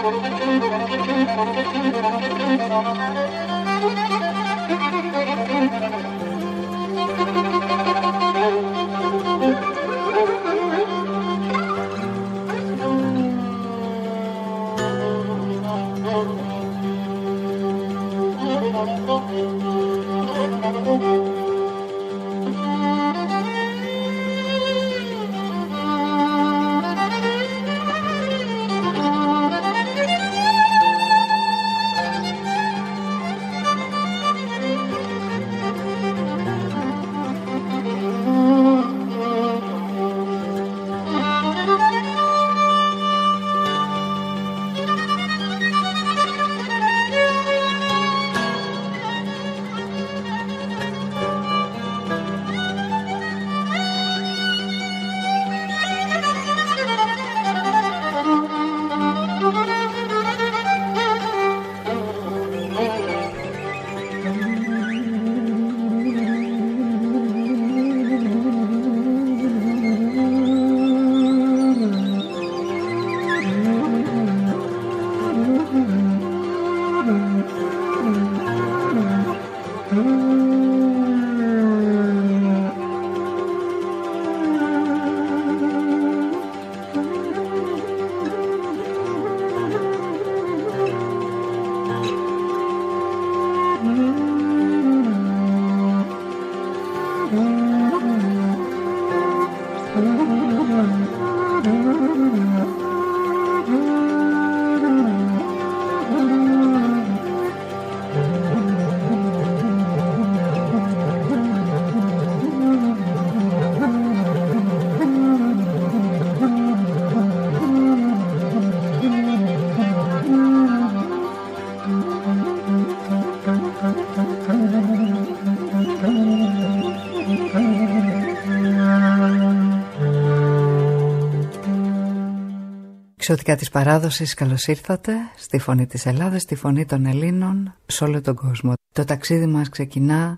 Εξωτικά της παράδοσης, καλώς ήρθατε στη φωνή της Ελλάδας, στη φωνή των Ελλήνων σε όλο τον κόσμο. Το ταξίδι μας ξεκινά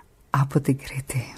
από την Κρήτη.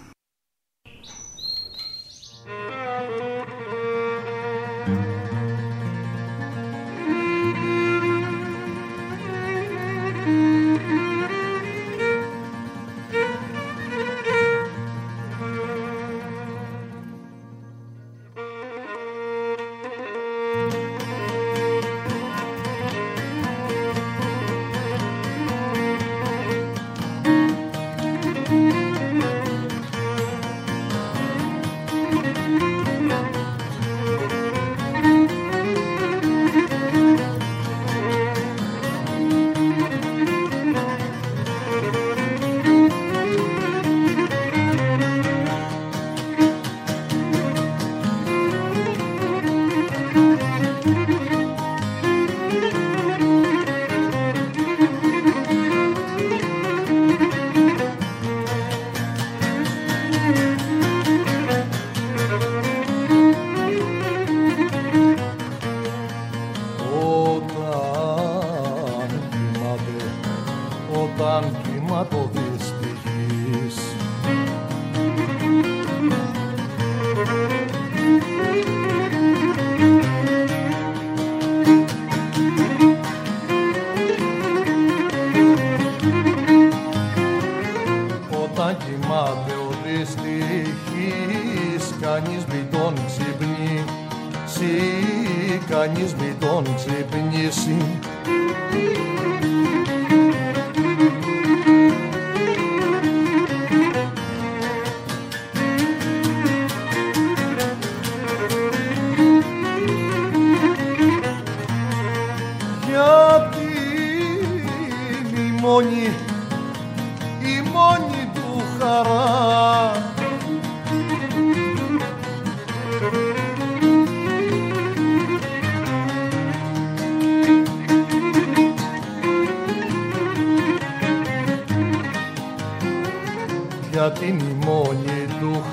Γιατί η μόνη του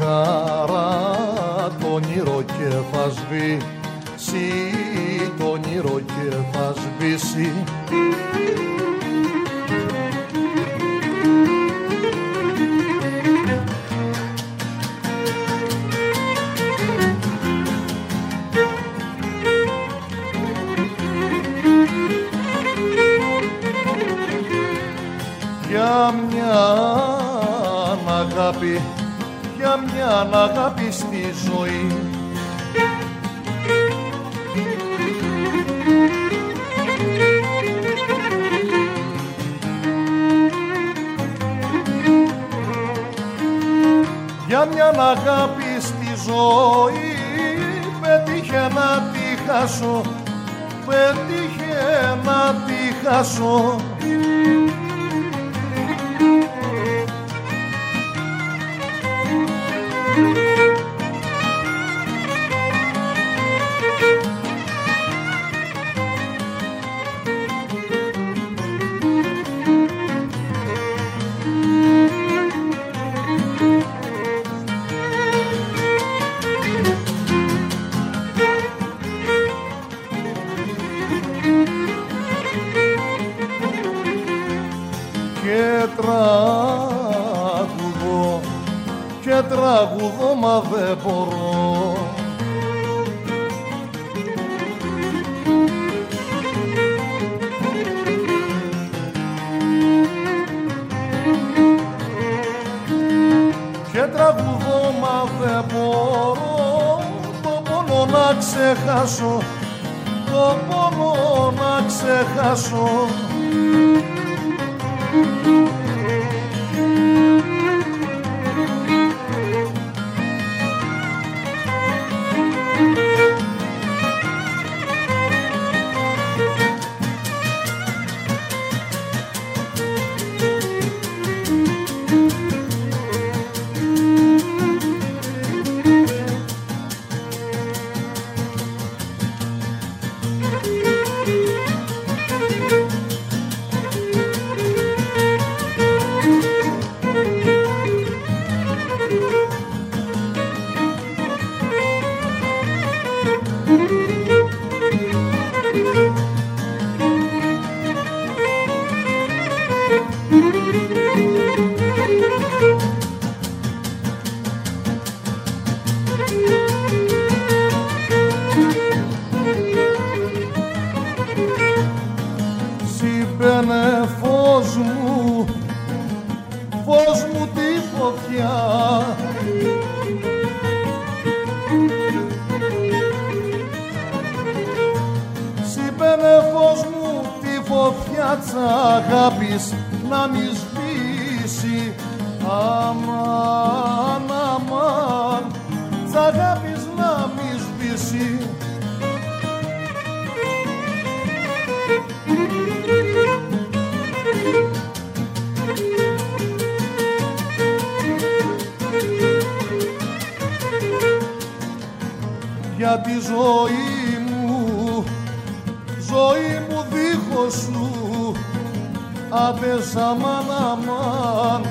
χαρά το όνειρο και θα σβήσει, το όνειρο και θα σβήσει. για μια αγάπη, για μια αγάπη στη ζωή. Για μια αγάπη στη ζωή πέτυχε να τη χάσω, πέτυχε να τη χάσω. Και τραγουδώ μα δεν μπορώ. Και τραγουδώ μα δεν μπορώ το πόνο να ξεχάσω, το πόνο να ξεχάσω. Σύμπαινε φως μου τη φωτιά, σύμπαινε φως μου τη φωτιά της αγάπης να μη σβήσει. Αμάν, αμάν, της αγάπης να μη σβήσει. Για τη ζωή μου δίχως σου, άντες αμάν, αμάν.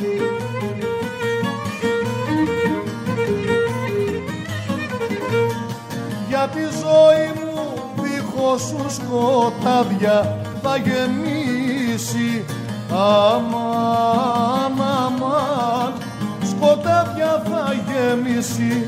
Για τη ζωή μου δίχως σου σκοτάδια θα γεμίσει. Αμάν, αμάν, σκοτάδια θα γεμίσει.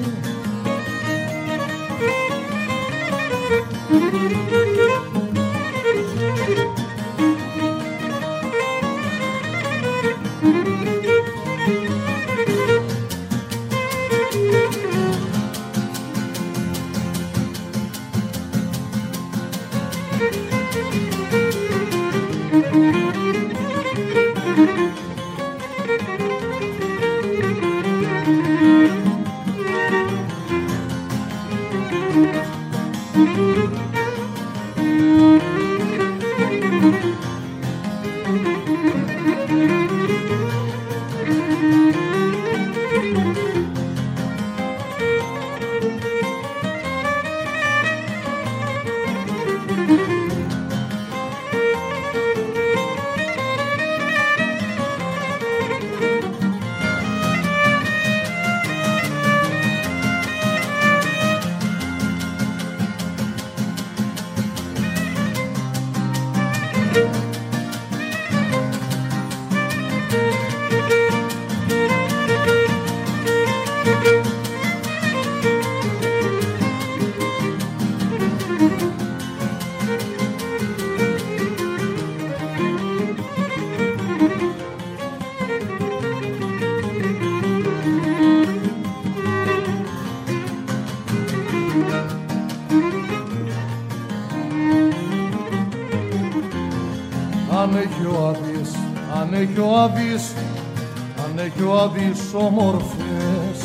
αν έχει ο Άδης, αν έχει ο Άδης, αν έχει ο Άδης όμορφες.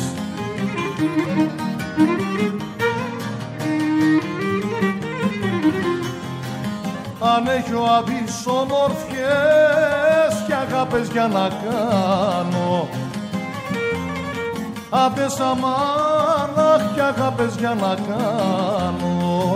Αν έχει ο Άδης όμορφες και αγάπες για να κάνω, άντες αμάν, και αγάπες για να κάνω.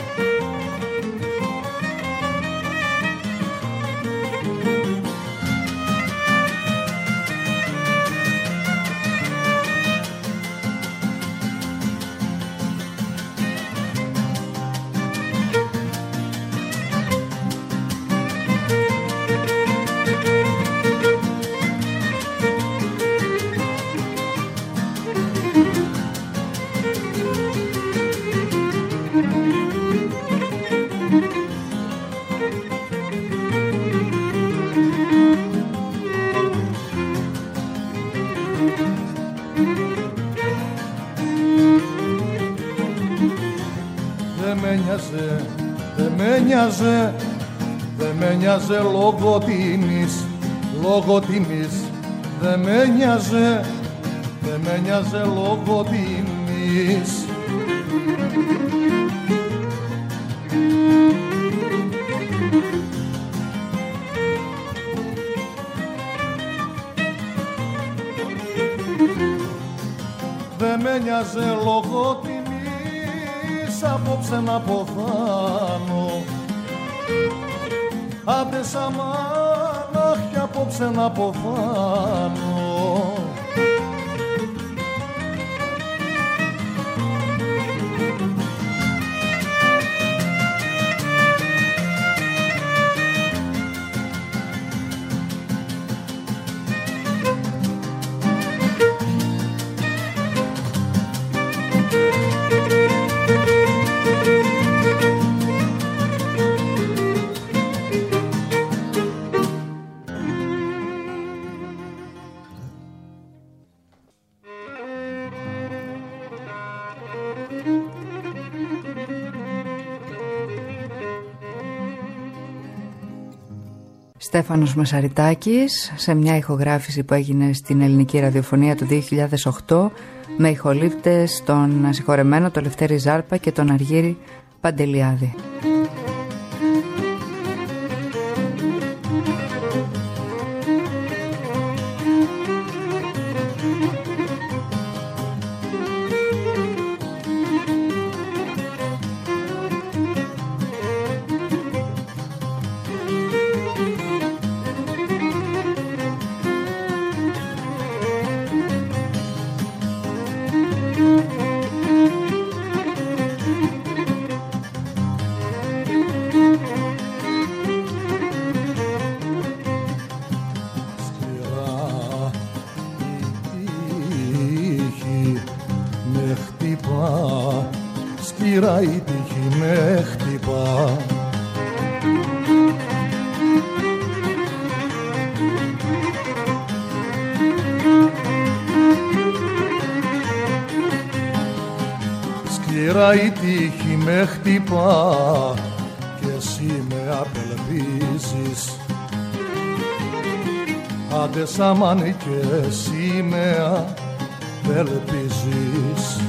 Δε με νοιάζε λόγω τιμής, δε με νοιάζε λόγω τιμής. Δε με νοιάζε λόγω τιμής, απόψε να ποθάνω. Άντε σαμάνα, κι απόψε να ποθάνω. Στέφανος Μασαριτάκης, σε μια ηχογράφηση που έγινε στην ελληνική ραδιοφωνία το 2008 με ηχολήπτες τον συγχωρεμένο τον Λευτέρη Ζάρπα και τον Αργύρη Παντελιάδη. Σκληρά η τύχη με χτυπά. Σκληρά η τύχη με χτυπά και εσύ με απελπίζεις. Άντε σαμάν και εσύ με απελπίζεις.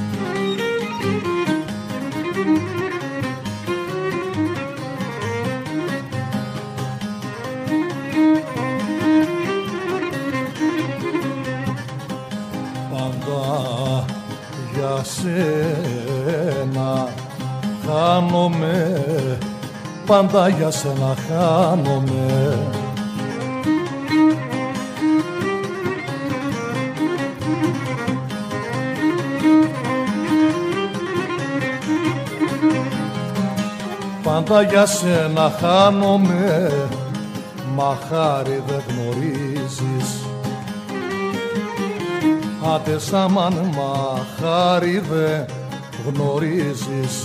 Για σένα χάνομαι, πάντα για σένα χάνομαι. Πάντα για σένα χάνομαι, μα χάρη δεν γνωρίζεις. Άντε σαμάν, μα χάρη δε γνωρίζεις.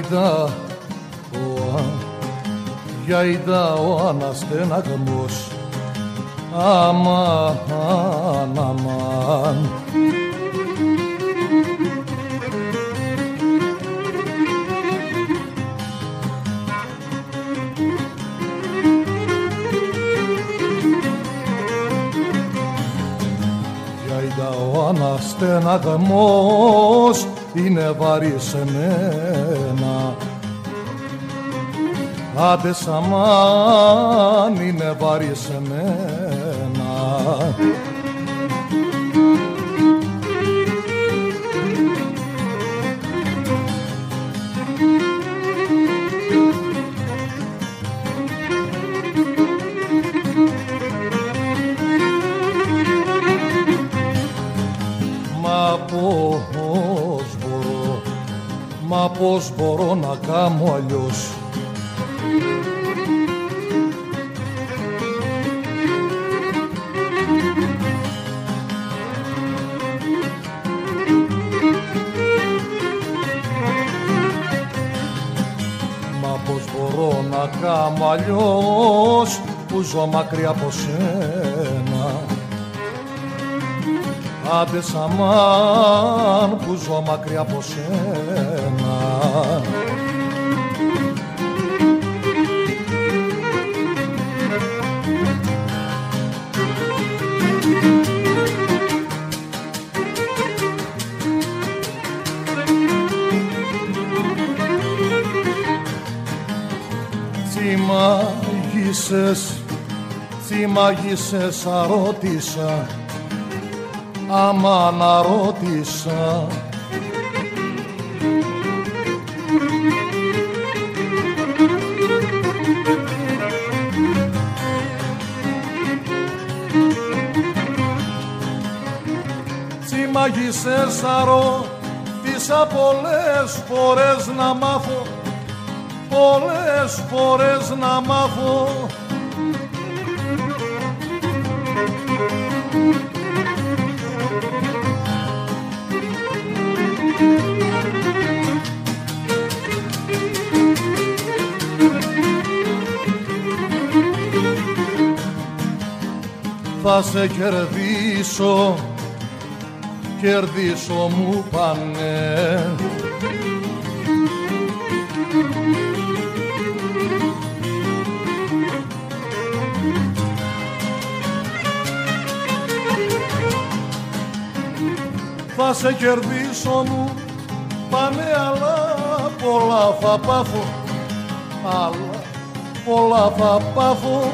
Γιαϊδά ο αναστεναγμός, αμάν, αμάν. Γιαϊδά ο αναστεναγμός είναι βαρύ σε μένα. Άντε σαμάν είναι βαρύ σε μένα. Μα πώς μπορώ να κάνω αλλιώς. Να κάνω αλλιώς που ζω μακριά από σένα. Άντε σαμάν που ζω μακριά από σένα. Τσιμάγισες αρώτησα, άμα αναρώτησα. Τσιμάγισες αρώτησα πολλές φορές να μάθω, πολλές φορές να μάθω. Θα σε κερδίσω, κερδίσω μου πάνε. Θα σε κερδίσω μου πάνε, αλλά πολλά θα πάθω, αλλά πολλά θα πάθω.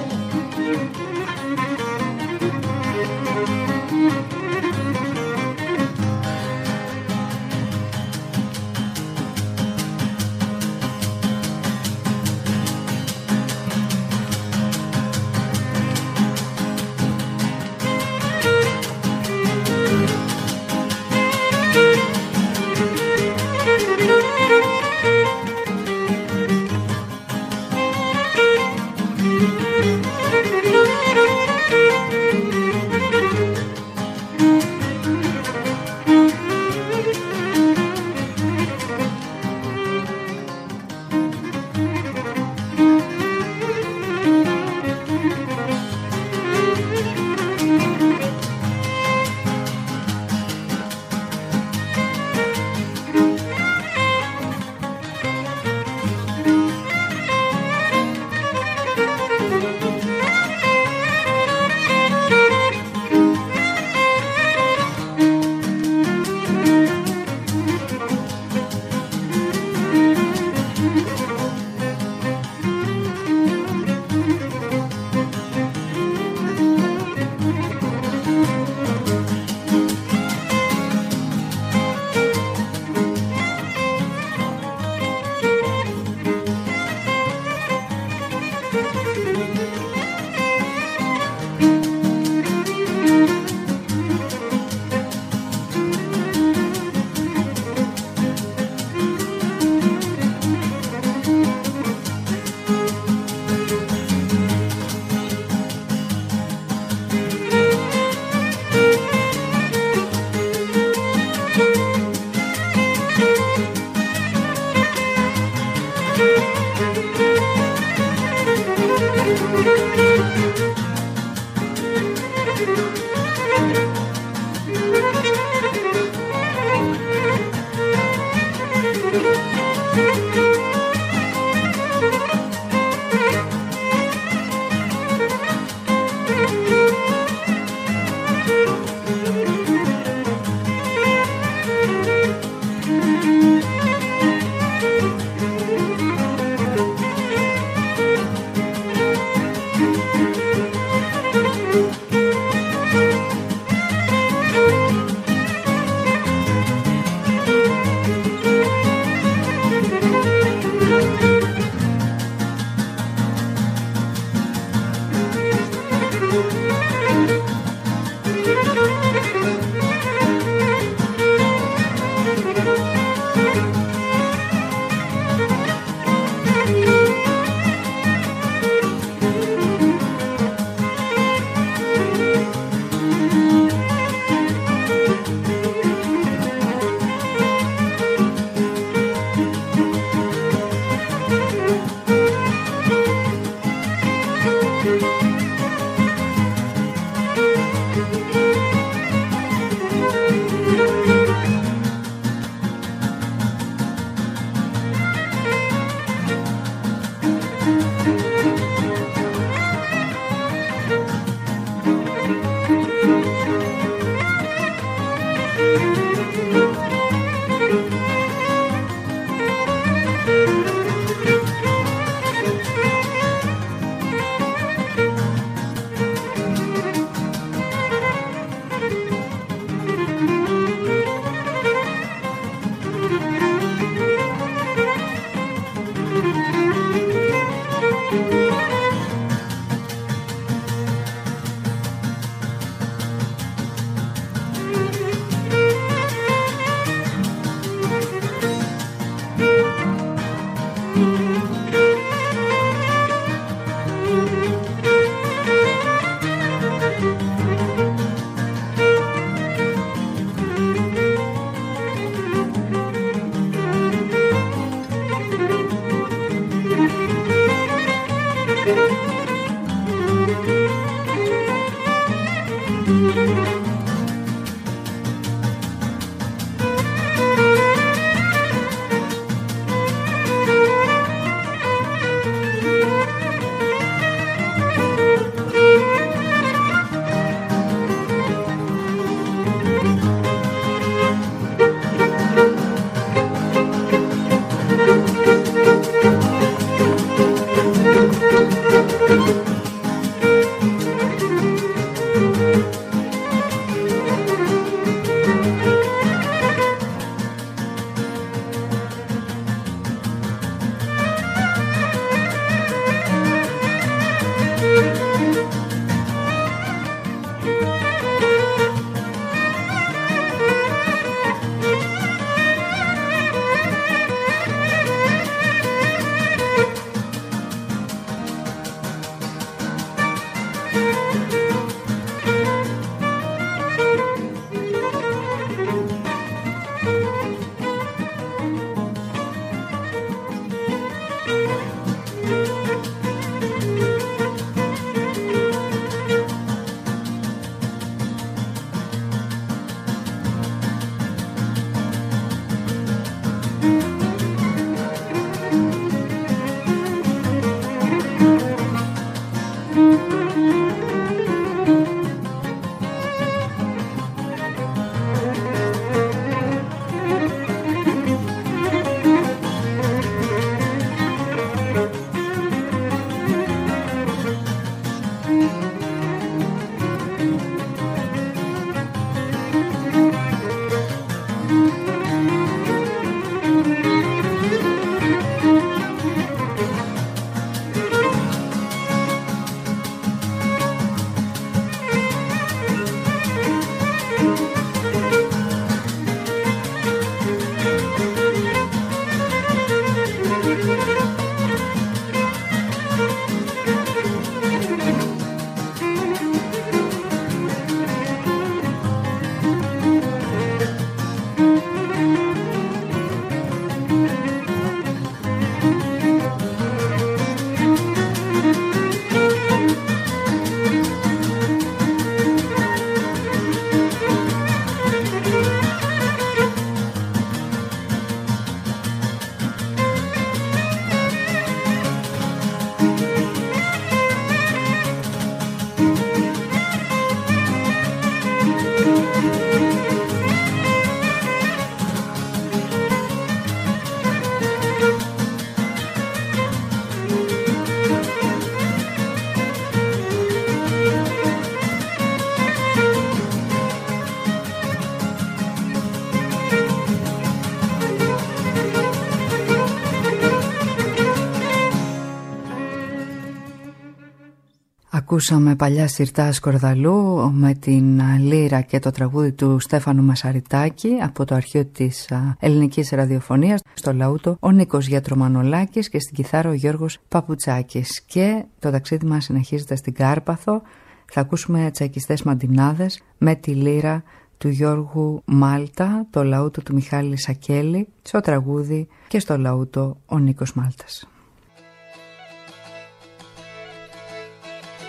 Ακούσαμε παλιά συρτά Σκορδαλού με την λύρα και το τραγούδι του Στέφανου Μασαριτάκη από το αρχείο της ελληνικής ραδιοφωνίας. Στο λαούτο ο Νίκος Γιατρομανολάκης και στην κιθάρα ο Γιώργος Παπουτσάκης. Και το ταξίδι μας συνεχίζεται στην Κάρπαθο. Θα ακούσουμε τσακιστές μαντινάδες με τη λύρα του Γιώργου Μάλτα, το λαούτο του Μιχάλη Σακέλη, στο τραγούδι και στο λαούτο ο Νίκος Μάλτας.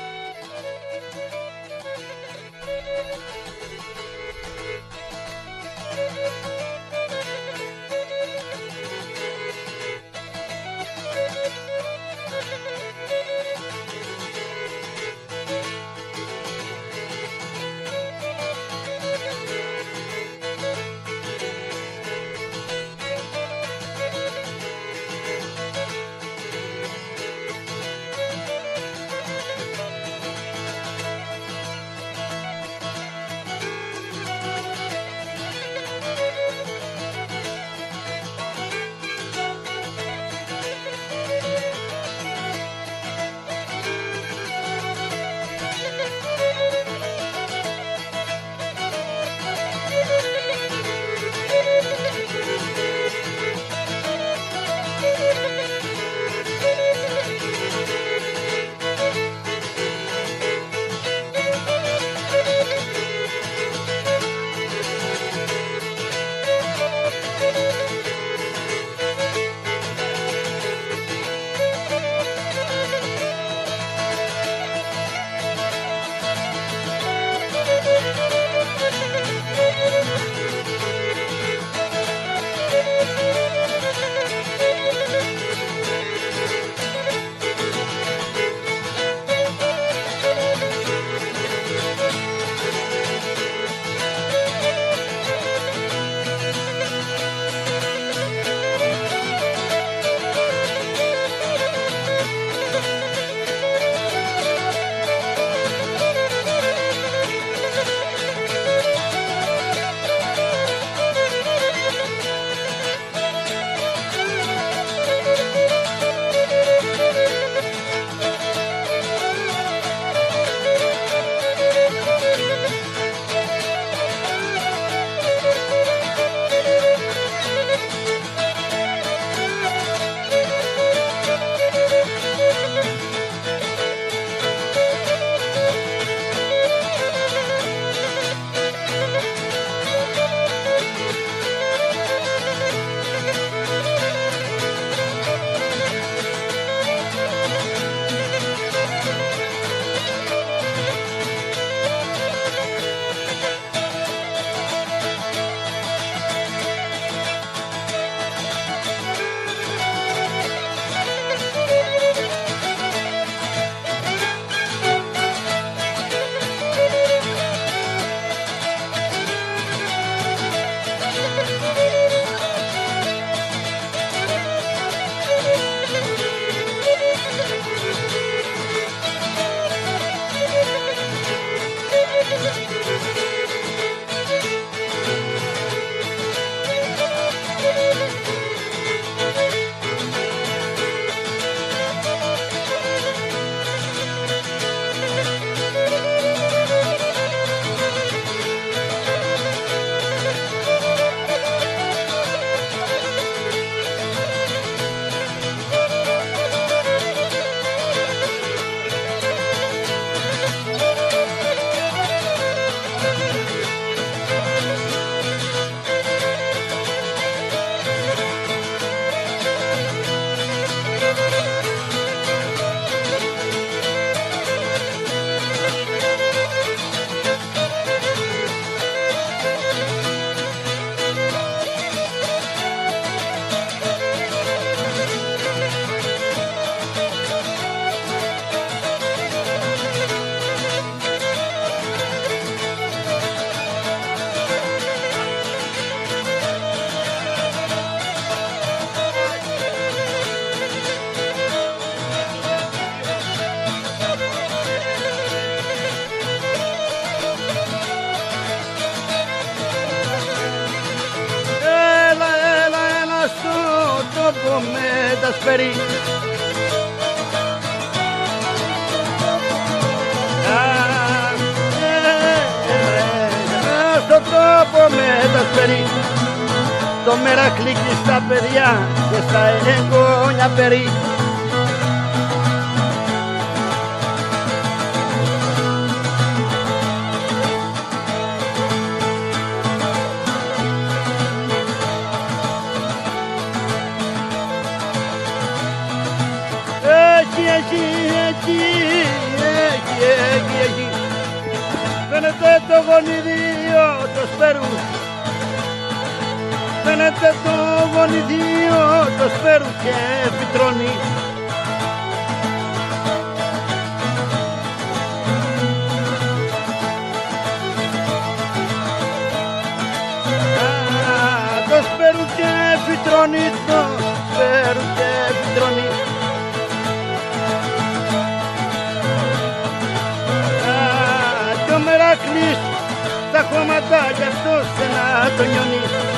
περί. Στον τόπο με τα σπερί, το Μερακλή και στα παιδιά και στα εγγόνια περί. Εκεί φαίνεται το γονιδίο το σπέρου, φαίνεται το γονιδίο το σπέρου και φυτρώνει. Το σπέρου και φυτρώνει, το σπέρου και φυτρώνει. Μερακλής τα χώματα κι αυτός να το νιώνει.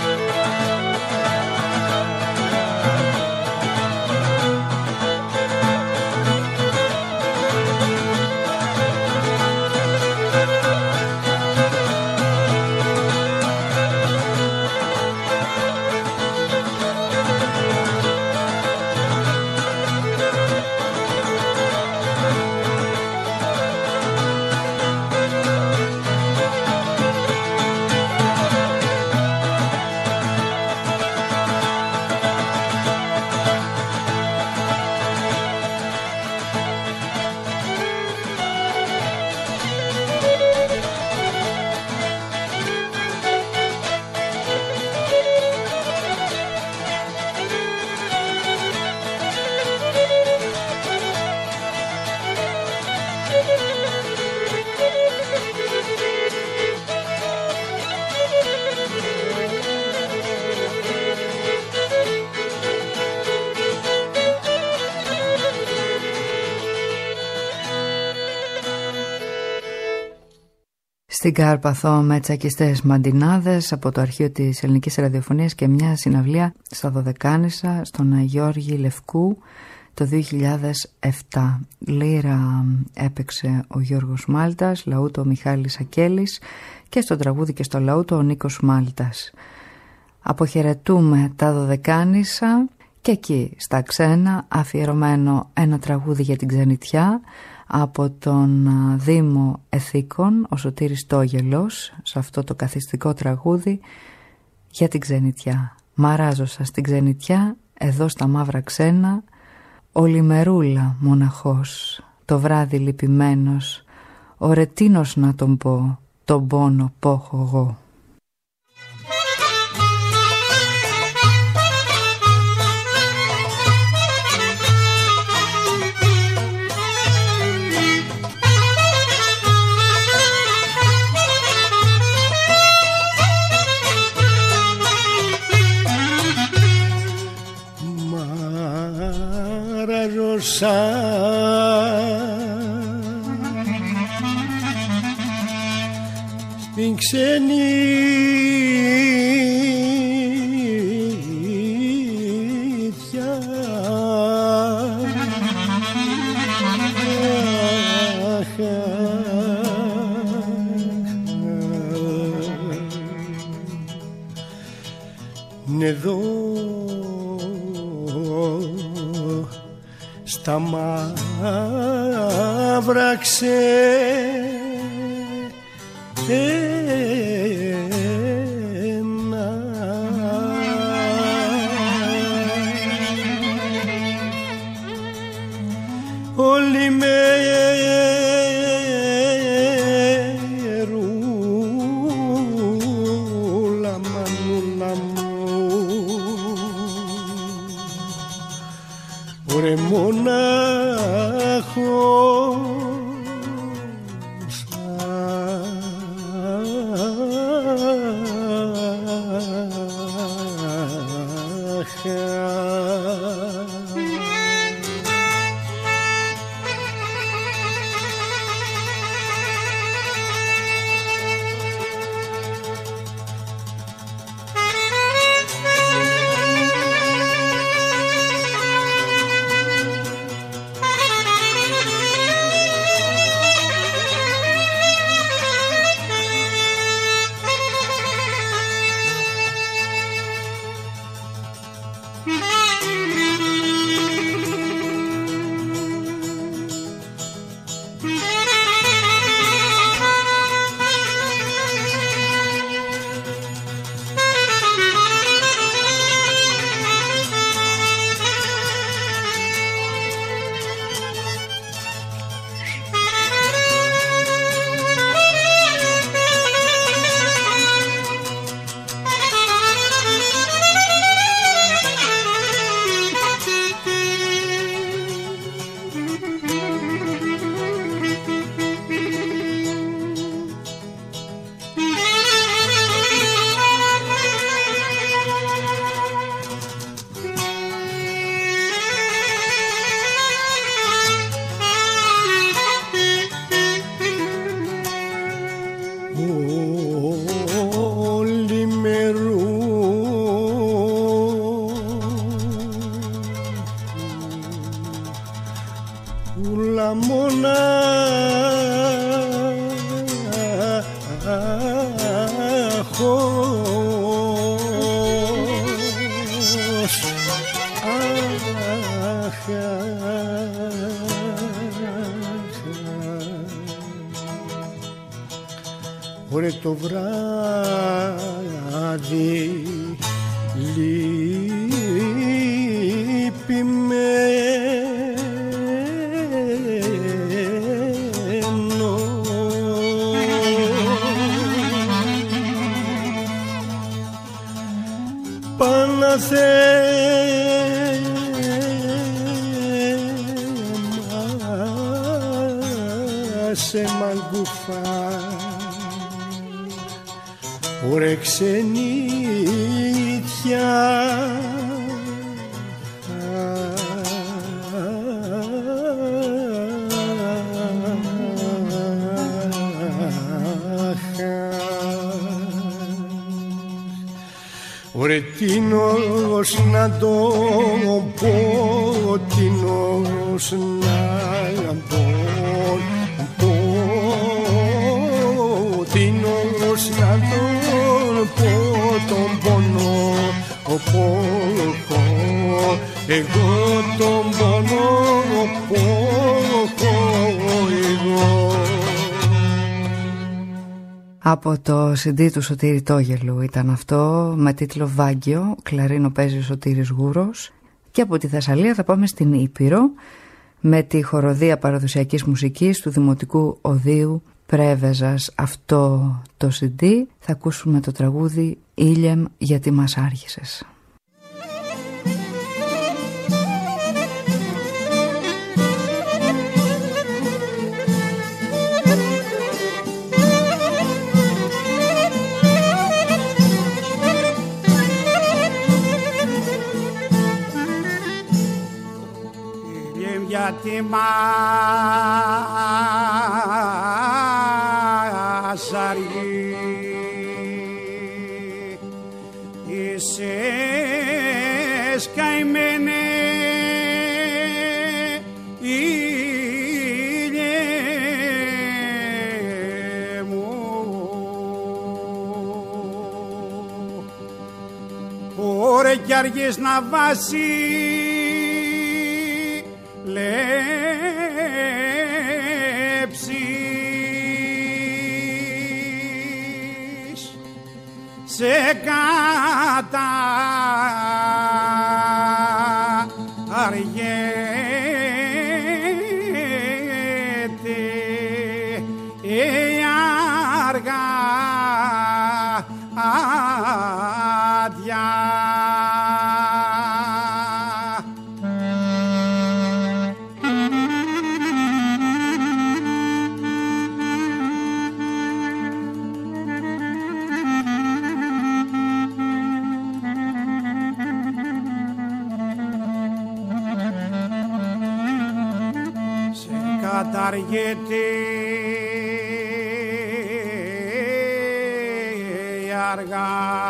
Στην Κάρπαθο με τσακιστές μαντινάδες από το αρχείο της Ελληνικής Ραδιοφωνίας και μια συναυλία στα Δωδεκάνησα στον Αγιώργη Λευκού το 2007. Λύρα έπαιξε ο Γιώργος Μάλτας, λαούτο ο Μιχάλης Ακέλης και στο τραγούδι και στο λαούτο ο Νίκος Μάλτας. Αποχαιρετούμε τα Δωδεκάνησα και εκεί στα ξένα αφιερωμένο ένα τραγούδι για την ξενιτιά από τον Δήμο Εθήκων, ο Σωτήρης Τόγελος, σε αυτό το καθιστικό τραγούδι για την ξενιτιά. Μαράζω σας την ξενιτιά, εδώ στα μαύρα ξένα, ολημερούλα μοναχός, το βράδυ λυπημένος, ωρετίνος να τον πω, τον πόνο πόχω εγώ. Στην ξενιτιά εδώ στα μαύρα ξένα όλη μερούλα μανούλα μου, ωρε μονάχος Ωρε το βράδυ λυπημένο Παναθέμα σε μαγκουφά. Ωρε ξενίτια Ωρε τίνος να το πω, τίνος να πω, τίνος να τον πω τον πόνο, εγώ τον πόνο εγώ. Από το CD του Σωτήρη Τόγελου ήταν αυτό, με τίτλο Βάγκιο, κλαρίνο παίζει ο Σωτήρης Γούρος. Και από τη Θεσσαλία θα πάμε στην Ήπειρο με τη χοροδία παραδοσιακής μουσικής του Δημοτικού Οδείου Πρέβεζας. Αυτό το CD θα ακούσουμε το τραγούδι «Ήλιεμ γιατί μας άργησες». Γιατί μας αργείς καημένε ήλιε μου, ωρε κι αργείς να βάσει λέψεις σε κατά αργέται αργά άδεια. Καταργείται αργά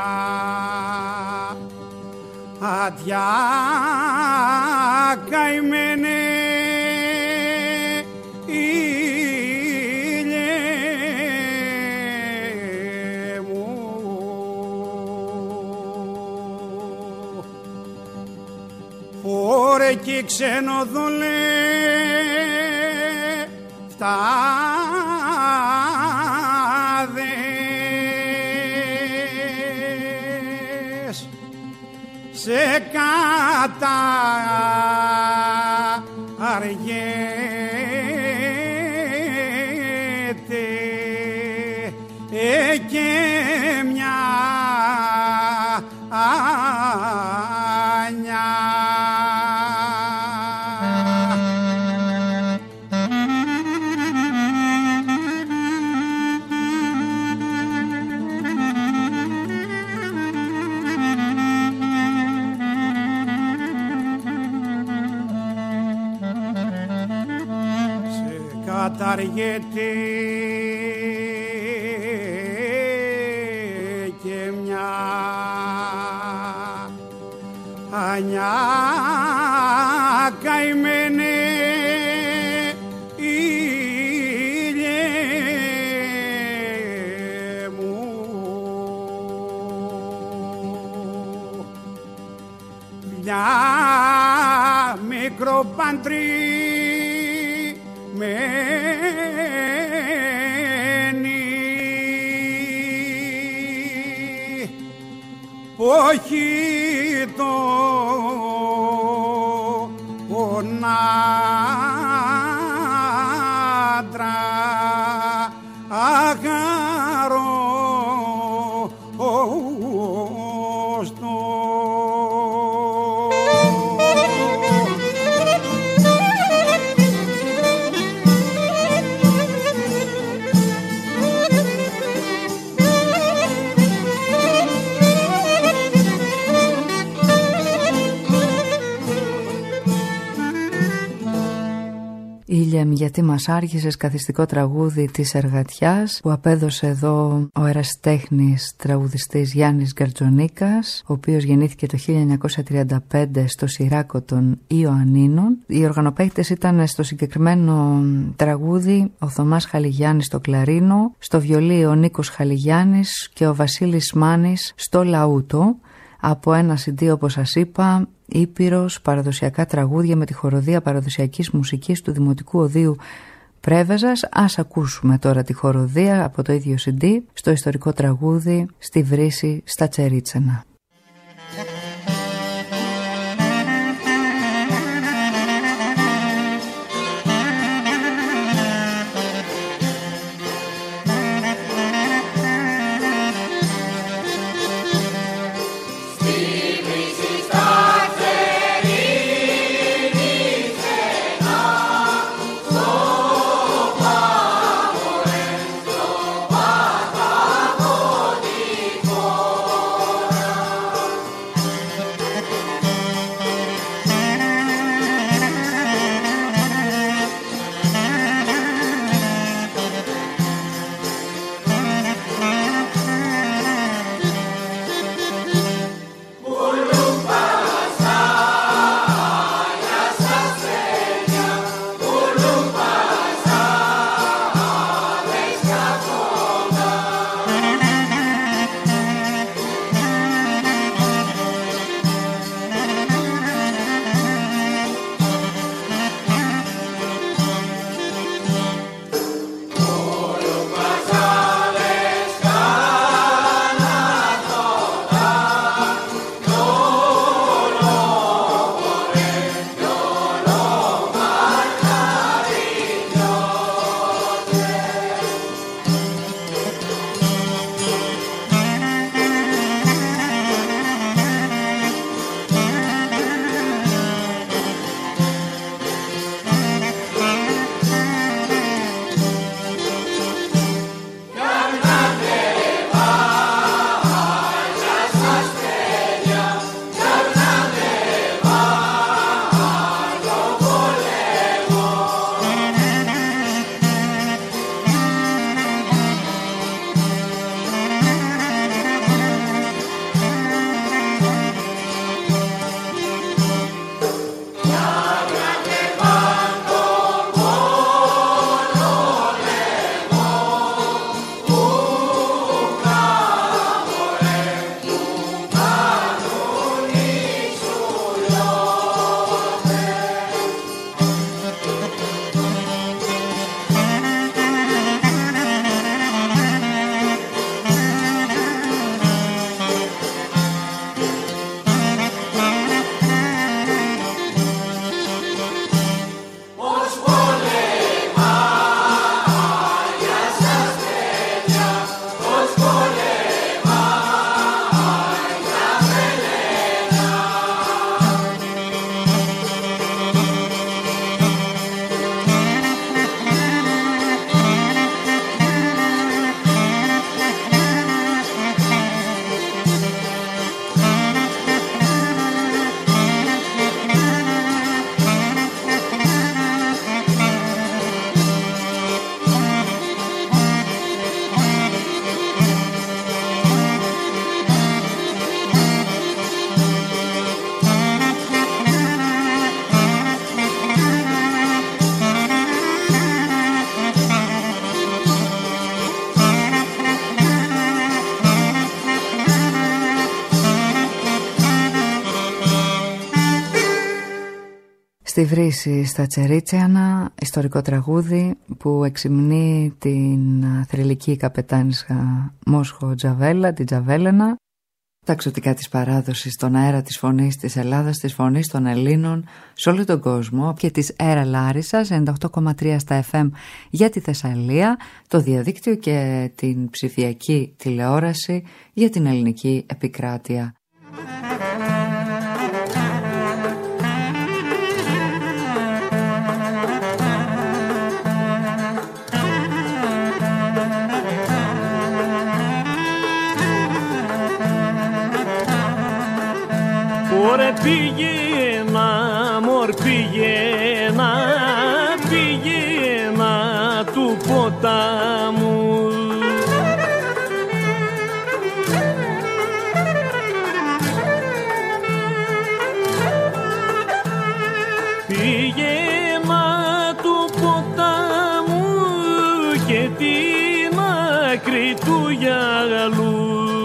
άδεια καημένε ήλιε μου, ωρε κι ξενοδούλε φτάδες σε κατά αργέται και μια άνια. Καταργέται και μια άνια καημένε ήλιε μου, μια μικροπάντρη μένη όχι το άντρα αγαρό Ήλιε, γιατί μας άρχισες, καθιστικό τραγούδι της Εργατιάς που απέδωσε εδώ ο ερασιτέχνης τραγουδιστής Γιάννης Γκαρτζονίκας, ο οποίος γεννήθηκε το 1935 στο Σιράκο των Ιωαννίνων. Οι οργανοπαίκτες ήταν στο συγκεκριμένο τραγούδι ο Θωμάς Χαλιγιάννης στο κλαρίνο, στο βιολί ο Νίκος Χαλιγιάννης και ο Βασίλης Μάνης στο λαούτο, από ένα CD, όπως σας είπα, Ήπειρος, παραδοσιακά τραγούδια με τη χοροδία παραδοσιακής μουσικής του Δημοτικού Οδείου Πρέβεζας. Ας ακούσουμε τώρα τη χοροδία από το ίδιο CD στο ιστορικό τραγούδι «Στη βρύση στα Τσερίτσενα». Στη βρύση στα Τσερίτσιανα, ιστορικό τραγούδι που εξυμνεί την θρυλική καπετάνισσα Μόσχο Τζαβέλα, την Τζαβέλαινα, Τα εξωτικά της παράδοσης, στον αέρα της φωνής της Ελλάδας, της φωνής των Ελλήνων σε όλο τον κόσμο και της Έρα Λάρισσας 98,3 στα FM για τη Θεσσαλία, το διαδίκτυο και την ψηφιακή τηλεόραση για την ελληνική επικράτεια. Ωρε πήγαινα, μωρ πήγαινα, πήγαινα του ποτάμου. Πήγαινα του ποτάμου και την άκρη του γυαλού.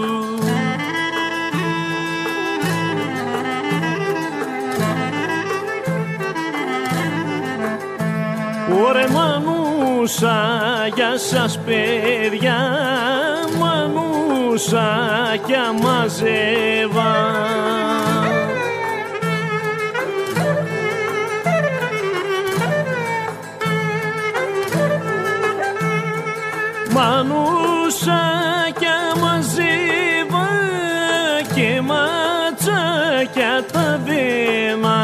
Ωρε μανούσα για σας παιδιά, μανούσα κι αμαζεύα. Μανούσα κι αμαζεύα και ματσάκια τα δέμα.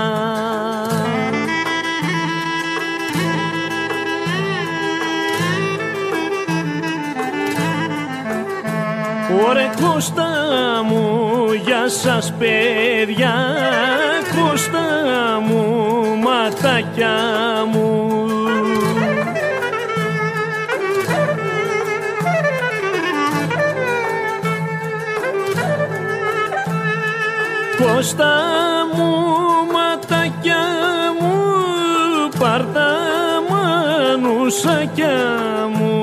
Ωρε Κώστα μου για σας παιδιά, Κώστα μου ματάκια μου. Κώστα μου ματάκια μου, πάρτα μανουσάκια μου.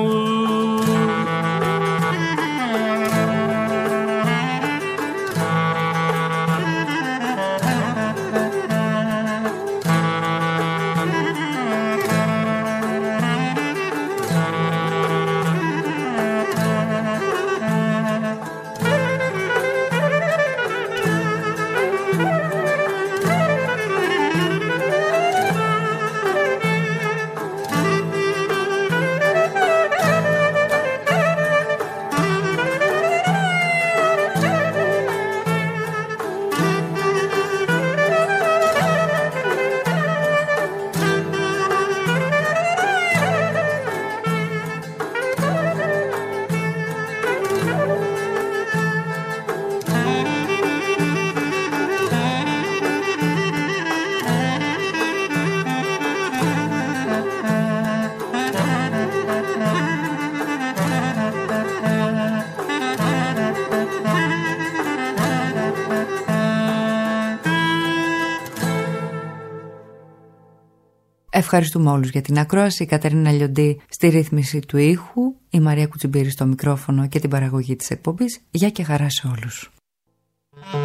Ευχαριστούμε όλους για την ακρόαση. Η Κατερίνα Λιοντή στη ρύθμιση του ήχου, η Μαρία Κουτσιμπήρη στο μικρόφωνο και την παραγωγή της εκπομπής. Γεια και χαρά σε όλους.